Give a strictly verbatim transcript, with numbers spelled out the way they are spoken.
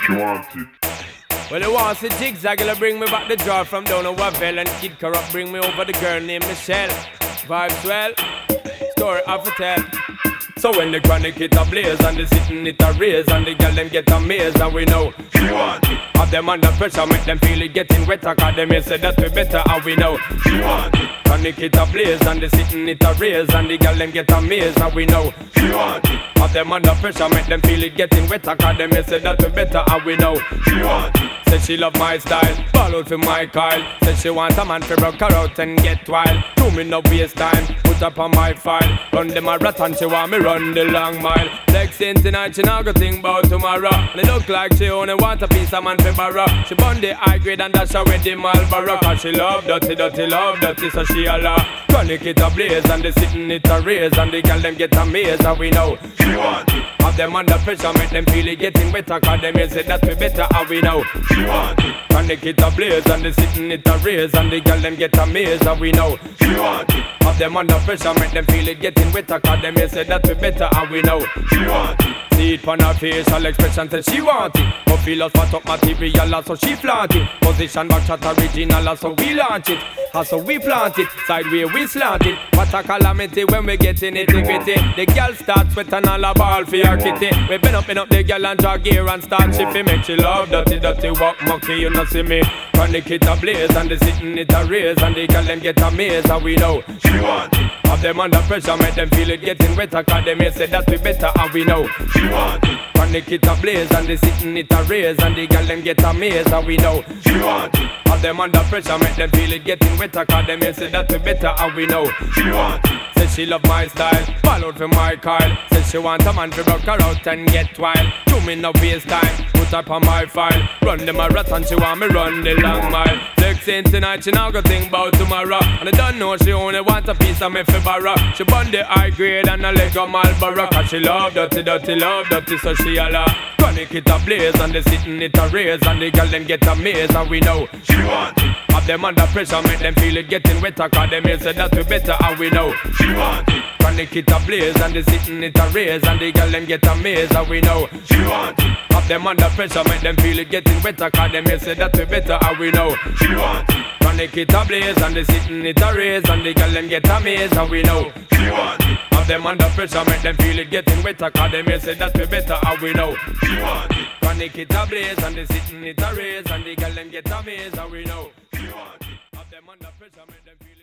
She want it. Well, it wants a zigzag, it'll bring me back the draw from down a Wavell. And Kid Corrupt bring me over the girl named Michelle. Vibes well, story of a tell. So when the chronic hit a blaze and the sitting it a raise and the girl them get amazed and we know she want it. Have them under pressure, make them feel it getting wetter, cause them may say that we better and we know she want it. Chronic hit a blaze and the sitting it a raise and the girl them get amazed and we know she want it. Have them under pressure, make them feel it getting wetter, cause them may say that we better and we know she want it. Said she love my style, ball out for my Kyle. Said she want a man to rock her out and get wild. Do me no waste time, put up on my file. Run them a rat and she want me run the long mile. Next thing tonight she not go think about tomorrow. And it look like she only want a piece of man for borrow. She bun the high grade and dash her with the Marlboro. Cause she love dirty, dirty, love dirty, so she a law. Chronic it a blaze and the sitting it a raise and the girl them get amazed and we know she want it. Have them under pressure, make them feel it getting wetter, cause them may say that we better and we know she want it. Chronic it a blaze and the sitting it a raise and the girl them get amazed and we know she want it. Have them under pressure, make them feel it getting wetter, cause them may say that we better and we know she want it. See it on her facial expression, said she want it. But feel us fat up material, so she flaunt it. Position back shot original, so we launch it. So we plant it, sideways we slant it. What a calamity when we get in it, gritty. The girl starts sweating all a ball for your kitty. We been up, been up the girl and drag gear and start shipping. Make she love dirty, dirty walk monkey, you know see me. Chronic it a blaze and the sitting it a raise and the girl them get amazed and we know she want it. Have them under pressure, make them feel it getting wetter, cause they may say that we better and we know she want it. Chronic it a blaze and the sitting it a raise and the girl them get amazed and we know she want it. Have them under pressure, make them feel it getting wetter, cause they may say that we better and we know she want it. Said she love my style, fall out for my Kyle. Said she want a man to rock her out and get wild. Do me no waste time, put up on my file. Run them a rat and she want me run the long mile. Next in tonight she not go think about tomorrow. And I don't know she only want a piece of me for borrow. She bun the high grade and a leg of Marlboro. Cause she love dirty, dirty, love dirty, so she a la. Chronic it a blaze and the sitting it a raise and the girl them get amazed and we know she want it. Have them under pressure, make them feel it getting wetter, cause them may say that we better and we know she want it. Chronic it a blaze and the sitting it a raise and the girl them get amazed and we know she want it. Have them under pressure, make them feel it getting wetter, cause them may say that we better and we know she want it. Chronic it a blaze and the sitting it a raise and the girl them get amazed and we know she want it. Have them under pressure, make them feel it getting wetter, cause them may say that we better and we know she want it. Chronic it a blaze and the sitting it a raise and the girl them get amazed and we know she want it. Have them under pressure, make them feel